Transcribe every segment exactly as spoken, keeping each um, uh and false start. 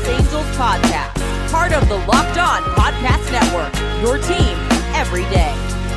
Angels podcast, part of the Locked On Podcast Network, your team every day.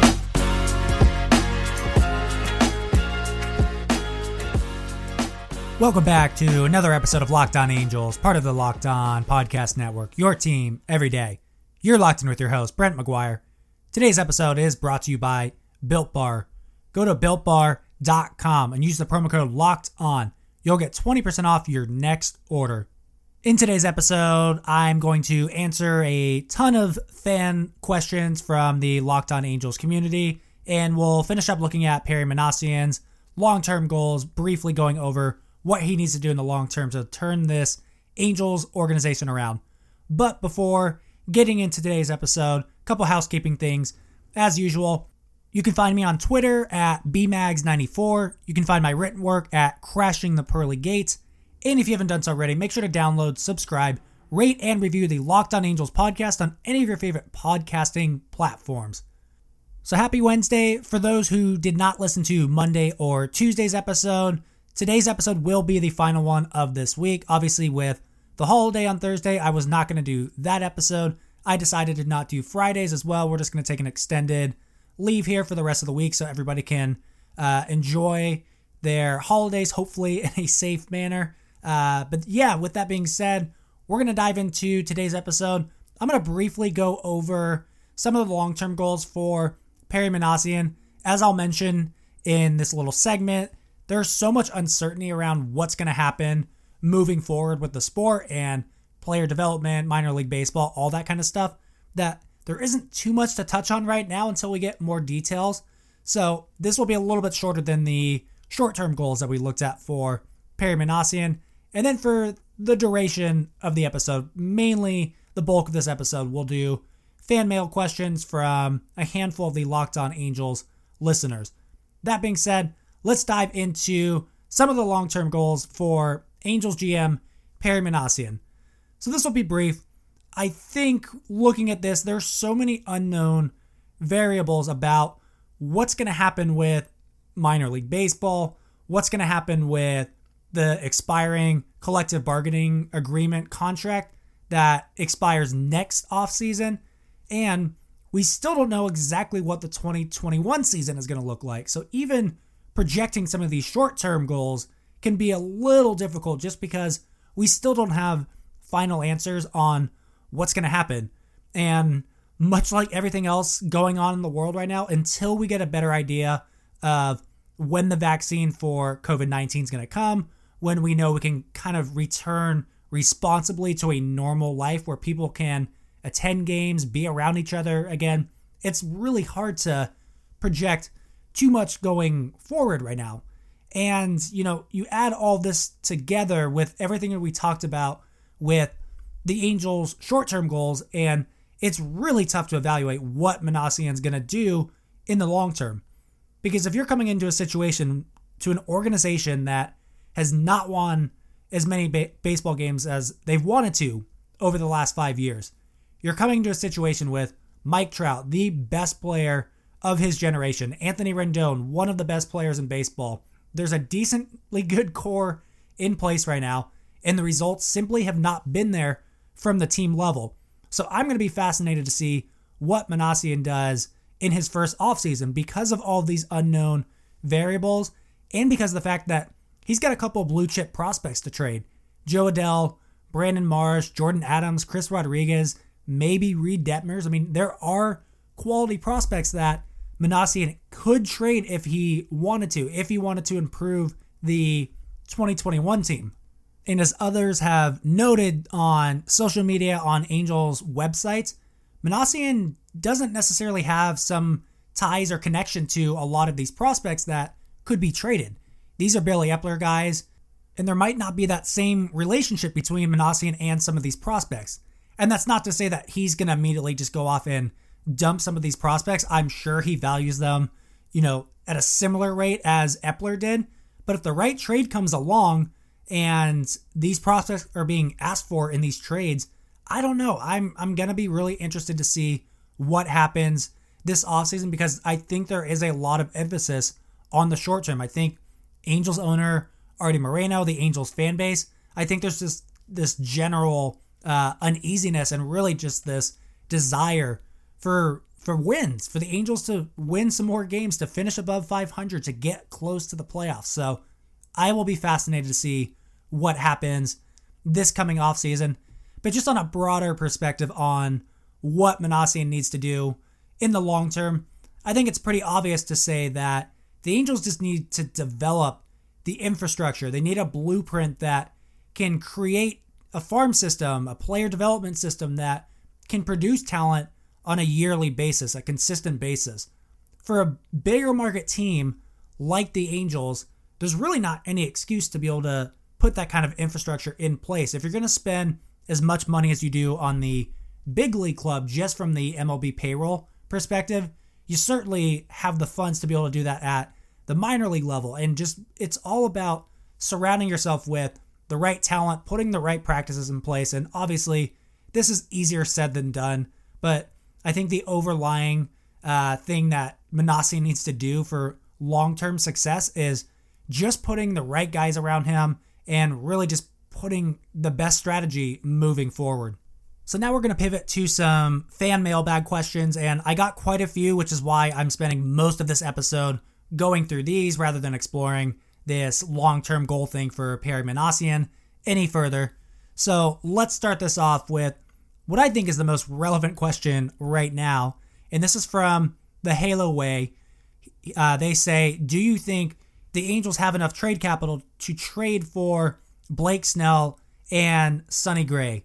Welcome back to another episode of Locked On Angels, part of the Locked On Podcast Network, your team every day. You're locked in with your host, Brent McGuire. Today's episode is brought to you by Built Bar. Go to built bar dot com and use the promo code LOCKEDON. You'll get twenty percent off your next order. In today's episode, I'm going to answer a ton of fan questions from the Locked On Angels community, and we'll finish up looking at Perry Minasian's long-term goals, briefly going over what he needs to do in the long term to turn this Angels organization around. But before getting into today's episode, a couple housekeeping things. As usual, you can find me on Twitter at B mags ninety-four. You can find my written work at Crashing the Pearly Gates. And if you haven't done so already, make sure to download, subscribe, rate, and review the Locked On Angels podcast on any of your favorite podcasting platforms. So happy Wednesday. For those who did not listen to Monday or Tuesday's episode, today's episode will be the final one of this week. Obviously, with the holiday on Thursday, I was not going to do that episode. I decided to not do Fridays as well. We're just going to take an extended leave here for the rest of the week so everybody can uh, enjoy their holidays, hopefully in a safe manner. Uh, but yeah, with that being said, we're going to dive into today's episode. I'm going to briefly go over some of the long-term goals for Perry Minasian. As I'll mention in this little segment, there's so much uncertainty around what's going to happen moving forward with the sport and player development, minor league baseball, all that kind of stuff, that there isn't too much to touch on right now until we get more details. So this will be a little bit shorter than the short-term goals that we looked at for Perry Minasian. And then for the duration of the episode, mainly the bulk of this episode, we'll do fan mail questions from a handful of the Locked On Angels listeners. That being said, let's dive into some of the long-term goals for Angels G M Perry Minasian. So this will be brief. I think looking at this, there's so many unknown variables about what's going to happen with minor league baseball, what's going to happen with the expiring collective bargaining agreement contract that expires next offseason, and we still don't know exactly what the twenty twenty-one season is going to look like. So even projecting some of these short-term goals can be a little difficult just because we still don't have final answers on what's going to happen. And much like everything else going on in the world right now, until we get a better idea of when the vaccine for covid nineteen is going to come, when we know we can kind of return responsibly to a normal life where people can attend games, be around each other again, it's really hard to project too much going forward right now. And, you know, you add all this together with everything that we talked about with the Angels' short-term goals, and it's really tough to evaluate what Minasian's going to do in the long term. Because if you're coming into a situation, to an organization that has not won as many ba- baseball games as they've wanted to over the last five years, you're coming to a situation with Mike Trout, the best player of his generation, Anthony Rendon, one of the best players in baseball. There's a decently good core in place right now, and the results simply have not been there from the team level. So I'm going to be fascinated to see what Minasian does in his first offseason because of all these unknown variables and because of the fact that he's got a couple of blue chip prospects to trade. Joe Adell, Brandon Marsh, Jordan Adams, Chris Rodriguez, maybe Reed Detmers. I mean, there are quality prospects that Minasian could trade if he wanted to, if he wanted to improve the twenty twenty-one team. And as others have noted on social media, on Angels websites, Minasian doesn't necessarily have some ties or connection to a lot of these prospects that could be traded. These are Billy Epler guys, and there might not be that same relationship between Minasian and some of these prospects. And that's not to say that he's going to immediately just go off and dump some of these prospects. I'm sure he values them, you know, at a similar rate as Epler did. But if the right trade comes along and these prospects are being asked for in these trades, I don't know. I'm I'm going to be really interested to see what happens this offseason because I think there is a lot of emphasis on the short term. I think Angels owner Artie Moreno, the Angels fan base, I think there's just this general uh, uneasiness and really just this desire for for wins, for the Angels to win some more games, to finish above five hundred, to get close to the playoffs. So I will be fascinated to see what happens this coming offseason. But just on a broader perspective on what Minasian needs to do in the long term, I think it's pretty obvious to say that the Angels just need to develop the infrastructure. They need a blueprint that can create a farm system, a player development system that can produce talent on a yearly basis, a consistent basis. For a bigger market team like the Angels, there's really not any excuse to be able to put that kind of infrastructure in place. If you're going to spend as much money as you do on the big league club just from the M L B payroll perspective, you certainly have the funds to be able to do that at the minor league level. And just, it's all about surrounding yourself with the right talent, putting the right practices in place. And obviously, this is easier said than done, but I think the overlying uh, thing that Minasian needs to do for long-term success is just putting the right guys around him and really just putting the best strategy moving forward. So now we're going to pivot to some fan mailbag questions, and I got quite a few, which is why I'm spending most of this episode going through these rather than exploring this long-term goal thing for Perry Minasian any further. So let's start this off with what I think is the most relevant question right now, and this is from the Halo Way. Uh, they say, do you think the Angels have enough trade capital to trade for Blake Snell and Sonny Gray?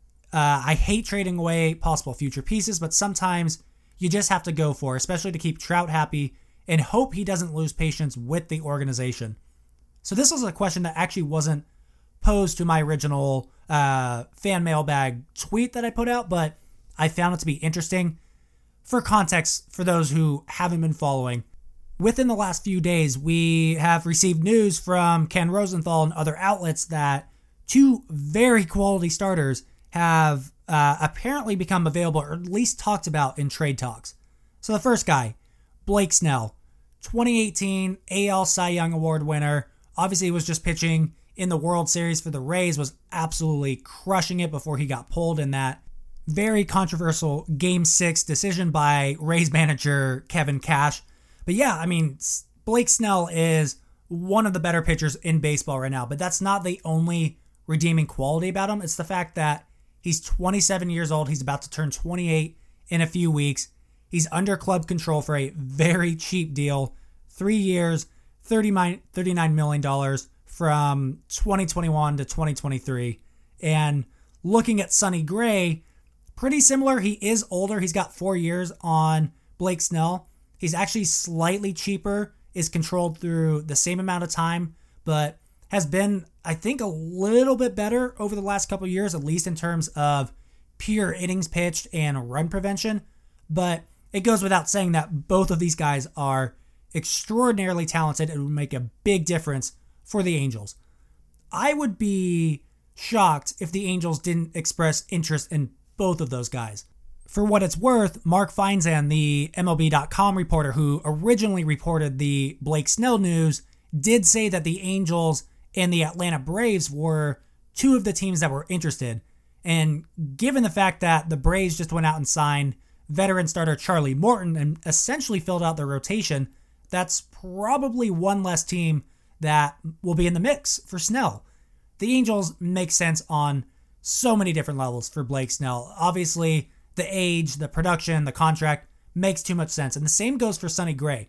Uh, I hate trading away possible future pieces, but sometimes you just have to go for, especially to keep Trout happy and hope he doesn't lose patience with the organization. So this was a question that actually wasn't posed to my original uh, fan mailbag tweet that I put out, but I found it to be interesting. For context, for those who haven't been following, within the last few days, we have received news from Ken Rosenthal and other outlets that two very quality starters have uh, apparently become available, or at least talked about in trade talks. So the first guy, Blake Snell, twenty eighteen A L Cy Young Award winner. Obviously, he was just pitching in the World Series for the Rays, was absolutely crushing it before he got pulled in that very controversial Game six decision by Rays manager Kevin Cash. But yeah, I mean, Blake Snell is one of the better pitchers in baseball right now, but that's not the only redeeming quality about him. It's the fact that he's twenty-seven years old. He's about to turn twenty-eight in a few weeks. He's under club control for a very cheap deal. Three years, thirty-nine million dollars from twenty twenty-one to twenty twenty-three. And looking at Sonny Gray, pretty similar. He is older. He's got four years on Blake Snell. He's actually slightly cheaper, is controlled through the same amount of time, but has been, I think, a little bit better over the last couple of years, at least in terms of pure innings pitched and run prevention. But it goes without saying that both of these guys are extraordinarily talented and would make a big difference for the Angels. I would be shocked if the Angels didn't express interest in both of those guys. For what it's worth, Mark Feinzan, the M L B dot com reporter who originally reported the Blake Snell news, did say that the Angels and the Atlanta Braves were two of the teams that were interested. And given the fact that the Braves just went out and signed veteran starter Charlie Morton and essentially filled out their rotation, that's probably one less team that will be in the mix for Snell. The Angels make sense on so many different levels for Blake Snell. Obviously, the age, the production, the contract makes too much sense. And the same goes for Sonny Gray.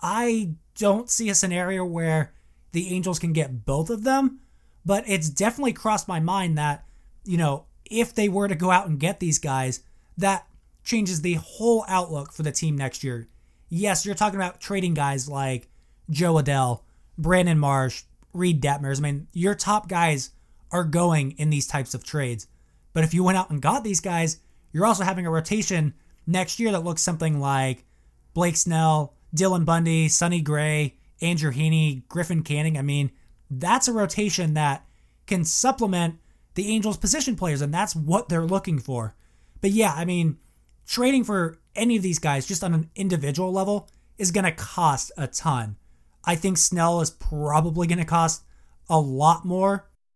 I don't see a scenario where the Angels can get both of them, but it's definitely crossed my mind that, you know, if they were to go out and get these guys, that changes the whole outlook for the team next year. Yes, you're talking about trading guys like Joe Adell, Brandon Marsh, Reed Detmers. I mean, your top guys are going in these types of trades. But if you went out and got these guys, you're also having a rotation next year that looks something like Blake Snell, Dylan Bundy, Sonny Gray, Andrew Heaney, Griffin Canning. I mean, that's a rotation that can supplement the Angels' position players, and that's what they're looking for. But yeah, I mean, trading for any of these guys just on an individual level is going to cost a ton. I think Snell is probably going to cost a lot more.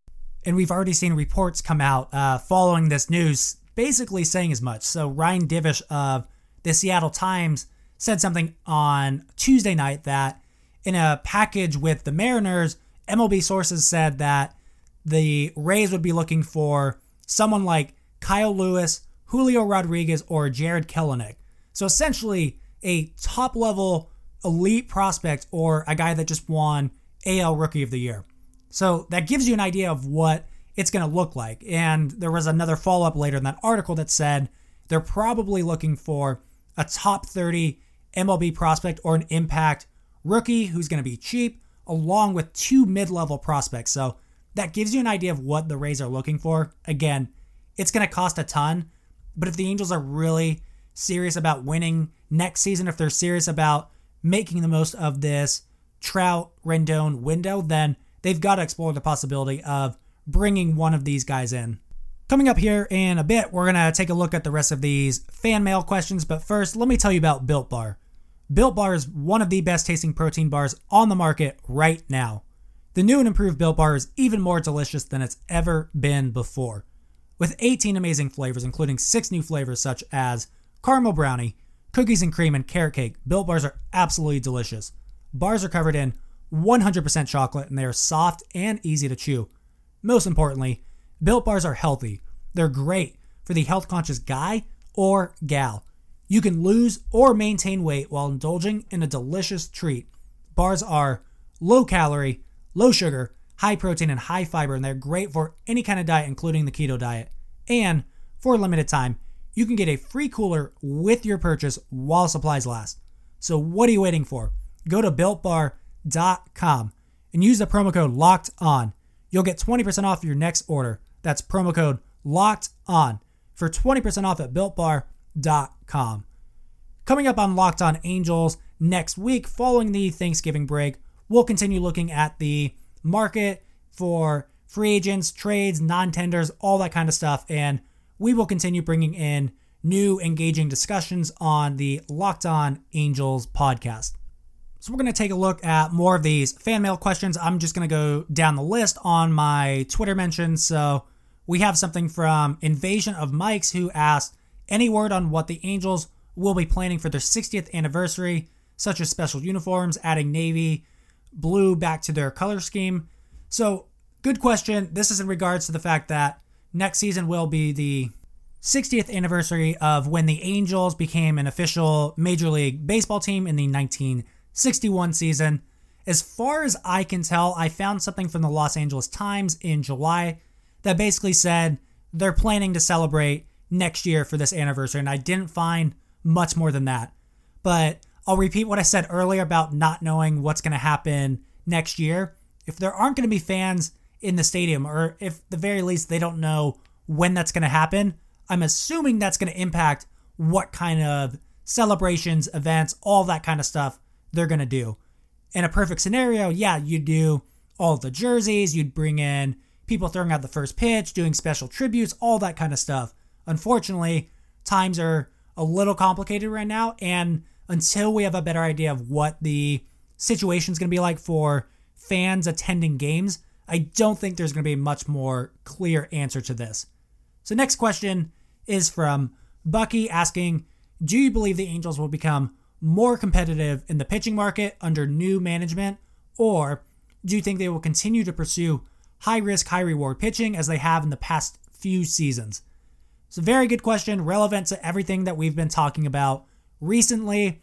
And we've already seen reports come out uh, following this news basically saying as much. So Ryan Divish of the Seattle Times said something on Tuesday night that in a package with the Mariners, M L B sources said that the Rays would be looking for someone like Kyle Lewis, Julio Rodriguez, or Jared Kelenic. So essentially a top-level elite prospect or a guy that just won A L Rookie of the Year. So that gives you an idea of what it's going to look like. And there was another follow-up later in that article that said they're probably looking for a top thirty M L B prospect or an impact rookie who's going to be cheap, along with two mid-level prospects. So that gives you an idea of what the Rays are looking for. Again, it's going to cost a ton, but if the Angels are really serious about winning next season, if they're serious about making the most of this Trout Rendon window, then they've got to explore the possibility of bringing one of these guys in. Coming up here in a bit, we're going to take a look at the rest of these fan mail questions, but first, let me tell you about Built Bar. Built Bar is one of the best tasting protein bars on the market right now. The new and improved Built Bar is even more delicious than it's ever been before. With eighteen amazing flavors, including six new flavors such as caramel brownie, cookies and cream, and carrot cake, Built Bars are absolutely delicious. Bars are covered in one hundred percent chocolate and they are soft and easy to chew. Most importantly, Built Bars are healthy. They're great for the health-conscious guy or gal. You can lose or maintain weight while indulging in a delicious treat. Bars are low-calorie, low-sugar, high-protein, and high-fiber, and they're great for any kind of diet, including the keto diet. And for a limited time, you can get a free cooler with your purchase while supplies last. So what are you waiting for? Go to built bar dot com and use the promo code LOCKEDON. You'll get twenty percent off your next order. That's promo code LOCKEDON for twenty percent off at built bar dot com. Coming up on Locked On Angels next week, following the Thanksgiving break, we'll continue looking at the market for free agents, trades, non-tenders, all that kind of stuff, and we will continue bringing in new engaging discussions on the Locked On Angels podcast. So we're going to take a look at more of these fan mail questions. I'm just going to go down the list on my Twitter mentions. So we have something from Invasion of Mikes who asked, any word on what the Angels will be planning for their sixtieth anniversary, such as special uniforms, adding navy, blue back to their color scheme? So good question. This is in regards to the fact that next season will be the sixtieth anniversary of when the Angels became an official Major League Baseball team in the nineteen sixty-one season. As far as I can tell, I found something from the Los Angeles Times in July that basically said they're planning to celebrate next year for this anniversary, and I didn't find much more than that. But I'll repeat what I said earlier about not knowing what's going to happen next year. If there aren't going to be fans in the stadium, or if at the very least they don't know when that's going to happen, I'm assuming that's going to impact what kind of celebrations, events, all that kind of stuff they're going to do. In a perfect scenario, yeah, you'd do all the jerseys, you'd bring in people throwing out the first pitch, doing special tributes, all that kind of stuff. Unfortunately, times are a little complicated right now, and until we have a better idea of what the situation is going to be like for fans attending games, I don't think there's going to be a much more clear answer to this. So next question is from Bucky asking, do you believe the Angels will become more competitive in the pitching market under new management, or do you think they will continue to pursue high-risk, high-reward pitching as they have in the past few seasons? It's a very good question, relevant to everything that we've been talking about recently.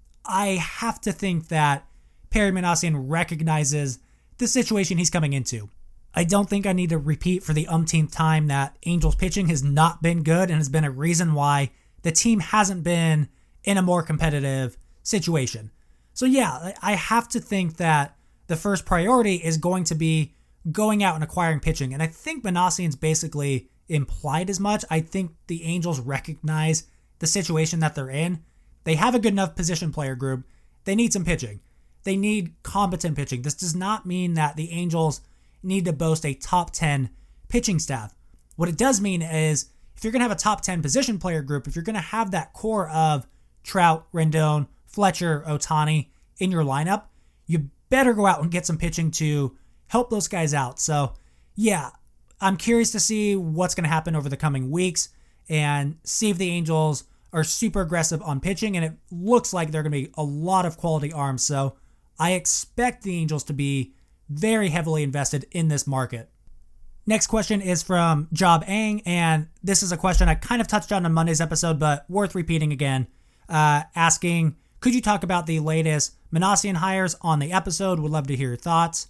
I have to think that Perry Minasian recognizes the situation he's coming into. I don't think I need to repeat for the umpteenth time that Angels pitching has not been good and has been a reason why the team hasn't been in a more competitive situation. So yeah, I have to think that the first priority is going to be going out and acquiring pitching. And I think Minasian's basically implied as much. I think the Angels recognize the situation that they're in. They have a good enough position player group. They need some pitching. They need competent pitching. This does not mean that the Angels need to boast a top ten pitching staff. What it does mean is if you're going to have a top ten position player group, if you're going to have that core of Trout, Rendon, Fletcher, Ohtani in your lineup, you better go out and get some pitching to help those guys out. So yeah, I'm curious to see what's going to happen over the coming weeks and see if the Angels are super aggressive on pitching, and it looks like they're going to be a lot of quality arms. So I expect the Angels to be very heavily invested in this market. Next question is from Job Ang, and this is a question I kind of touched on in Monday's episode, but worth repeating again. Uh, asking, could you talk about the latest Minasian hires on the episode? Would love to hear your thoughts.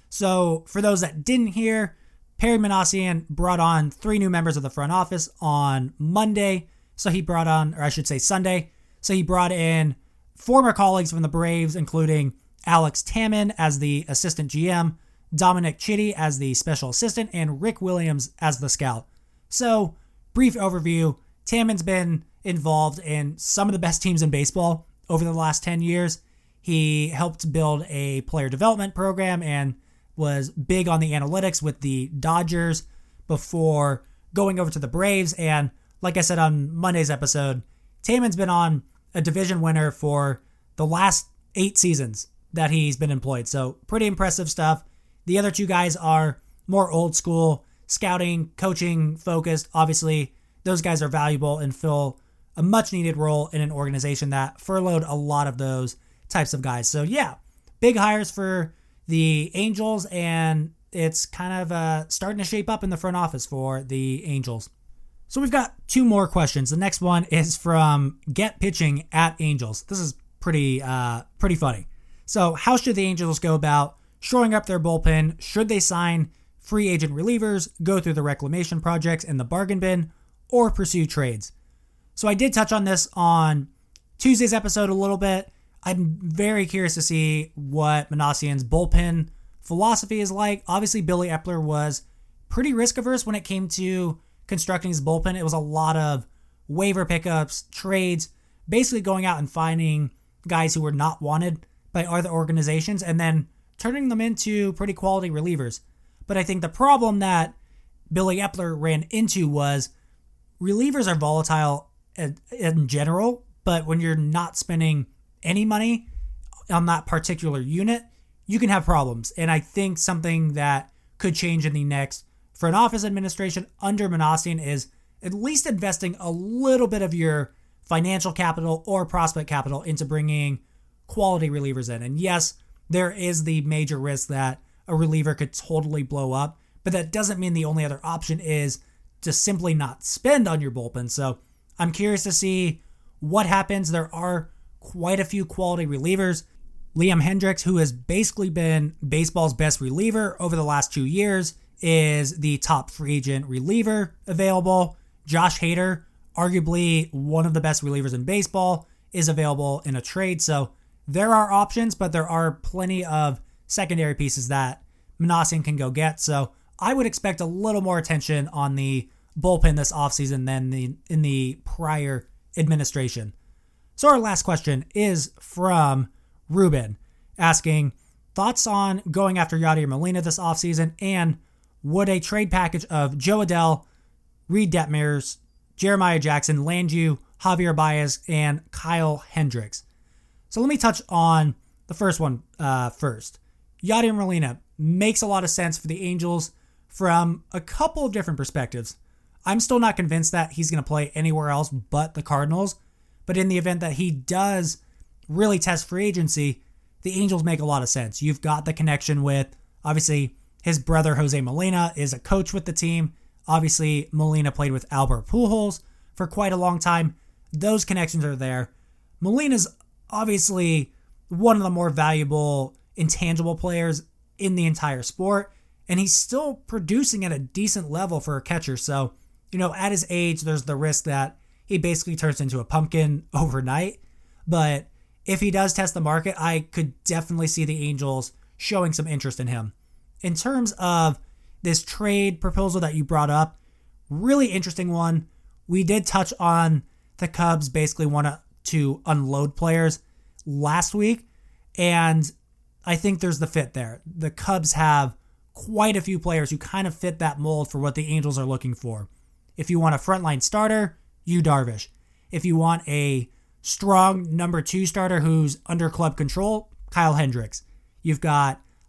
So for those that didn't hear, Perry Minasian brought on three new members of the front office on Monday. So he brought on, or I should say Sunday. So he brought in former colleagues from the Braves, including Alex Taman as the assistant G M, Dominic Chitty as the special assistant, and Rick Williams as the scout. So, brief overview, Taman's been involved in some of the best teams in baseball over the last ten years. He helped build a player development program and was big on the analytics with the Dodgers before going over to the Braves. And like I said on Monday's episode, Taman's been on a division winner for the last eight seasons that he's been employed. So pretty impressive stuff. The other two guys are more old school, scouting, coaching focused. Obviously, those guys are valuable and fill a much needed role in an organization that furloughed a lot of those types of guys. So yeah, big hires for the Angels, and it's kind of uh, starting to shape up in the front office for the Angels. So we've got two more questions. The next one is from Get Pitching at Angels. This is pretty uh, pretty funny. So how should the Angels go about shoring up their bullpen? Should they sign free agent relievers, go through the reclamation projects in the bargain bin, or pursue trades? So I did touch on this on Tuesday's episode a little bit. I'm very curious to see what Minasian's bullpen philosophy is like. Obviously, Billy Epler was pretty risk averse when it came to constructing his bullpen. It was a lot of waiver pickups, trades, basically going out and finding guys who were not wanted by other organizations and then turning them into pretty quality relievers. But I think the problem that Billy Epler ran into was relievers are volatile in general, but when you're not spending any money on that particular unit, you can have problems. And I think something that could change in the next front office administration under Minasian is at least investing a little bit of your financial capital or prospect capital into bringing quality relievers in. And yes, there is the major risk that a reliever could totally blow up, but that doesn't mean the only other option is to simply not spend on your bullpen. So I'm curious to see what happens. There are quite a few quality relievers. Liam Hendriks, who has basically been baseball's best reliever over the last two years, is the top free agent reliever available. Josh Hader, arguably one of the best relievers in baseball, is available in a trade. So there are options, but there are plenty of secondary pieces that Minasian can go get. So I would expect a little more attention on the bullpen this offseason than the in the prior administration. So our last question is from Ruben, asking thoughts on going after Yadier Molina this offseason, and would a trade package of Jo Adell, Reed Detmers, Jeremiah Jackson land you Javier Baez and Kyle Hendricks? So let me touch on the first one uh, first. Yadier Molina makes a lot of sense for the Angels from a couple of different perspectives. I'm still not convinced that he's going to play anywhere else but the Cardinals, but in the event that he does really test free agency, the Angels make a lot of sense. You've got the connection with, obviously, his brother Jose Molina is a coach with the team. Obviously, Molina played with Albert Pujols for quite a long time. Those connections are there. Molina's obviously one of the more valuable intangible players in the entire sport, and he's still producing at a decent level for a catcher. So, you know, at his age, there's the risk that he basically turns into a pumpkin overnight. But if he does test the market, I could definitely see the Angels showing some interest in him. In terms of this trade proposal that you brought up, really interesting one. We did touch on the Cubs basically want to unload players last week, and I think there's the fit there. The Cubs have quite a few players who kind of fit that mold for what the Angels are looking for. If you want a frontline starter, Yu Darvish. If you want a strong number two starter who's under club control, Kyle Hendricks. You've got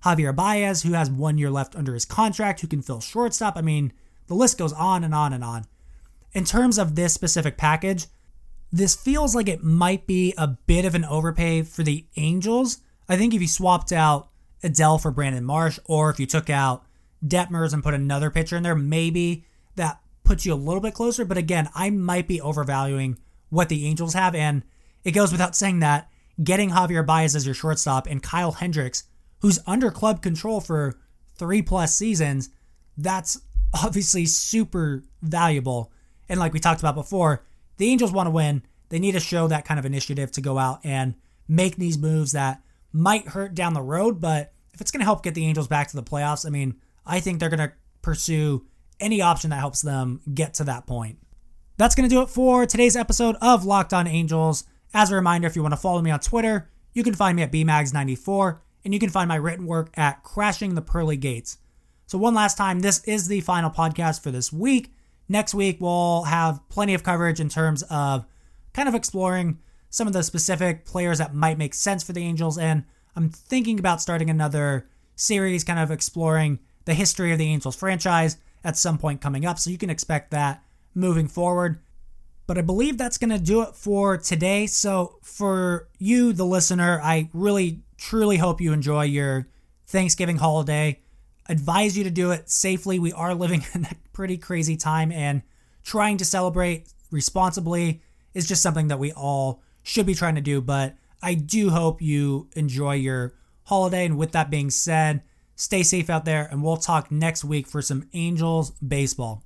Javier Baez, who has one year left under his contract, who can fill shortstop. I mean, the list goes on and on and on. In terms of this specific package, this feels like it might be a bit of an overpay for the Angels. I think if you swapped out Adell for Brandon Marsh, or if you took out Detmers and put another pitcher in there, maybe that puts you a little bit closer. But again, I might be overvaluing what the Angels have, and it goes without saying that getting Javier Baez as your shortstop and Kyle Hendricks, who's under club control for three plus seasons, that's obviously super valuable. And like we talked about before, the Angels want to win. They need to show that kind of initiative to go out and make these moves that might hurt down the road, but if it's going to help get the Angels back to the playoffs, I mean, I think they're going to pursue any option that helps them get to that point. That's going to do it for today's episode of Locked On Angels. As a reminder, if you want to follow me on Twitter, you can find me at B Mags ninety-four, and you can find my written work at Crashing the Pearly Gates. So one last time, this is the final podcast for this week. Next week, we'll have plenty of coverage in terms of kind of exploring some of the specific players that might make sense for the Angels, and I'm thinking about starting another series kind of exploring the history of the Angels franchise at some point coming up, so you can expect that moving forward. But I believe that's going to do it for today. So for you, the listener, I really, truly hope you enjoy your Thanksgiving holiday. Advise you to do it safely. We are living in a pretty crazy time, and trying to celebrate responsibly is just something that we all should be trying to do. But I do hope you enjoy your holiday. And with that being said, stay safe out there, and we'll talk next week for some Angels baseball.